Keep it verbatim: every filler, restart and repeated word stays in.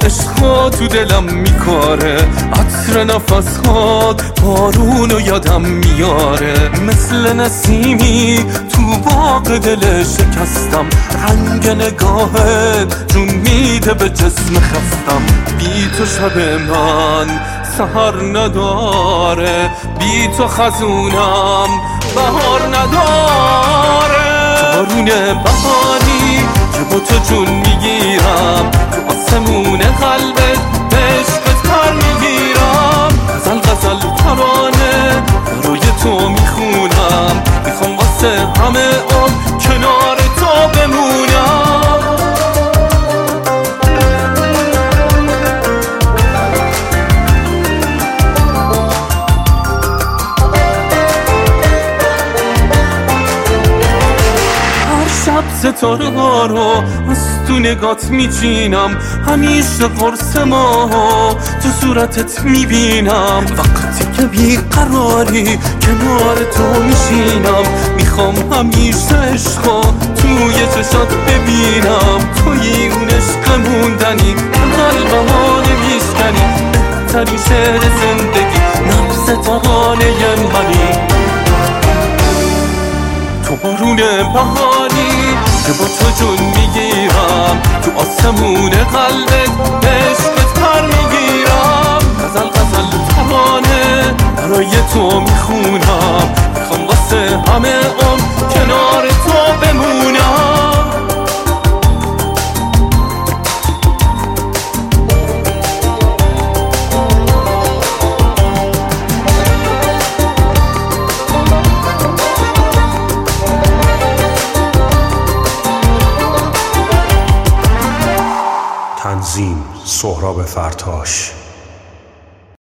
عشقا تو دلم میکاره، عطر نفسات بارونو یادم میاره. مثل نسیمی تو باغ دل شکستم، رنگ نگاهت جون میده به جسم خستم. بی تو شب من سحر نداره، بی تو خزونم بهار نداره. بارون بهاری که با تو جون میگیرم، تو آسمون قلبت به عشقت پر میگیرم. غزل غزل ترانه برای تو میخونم، میخوام واسه همه عمر کنار تو بمونم. ستاره ها رو از تو نگات میچینم، همیشه قرص ماها تو صورتت میبینم. وقتی که بیقراری کنار تو میشینم، میخوام همیشه عشقا توی چشات ببینم. توی اون عشق موندنی قلبمو نمیشکنی، بهترین شعر زندگی نفس ترانه منی. تو بارون بهاری که با تو جون میگیرم، تو آسمون قلبت به عشقت پر میگیرم. غزل غزل ترانه برای تو میخونم، میخوام واسه همه عمر کنار تو بمونم. تنظیم سهراب فرتاش.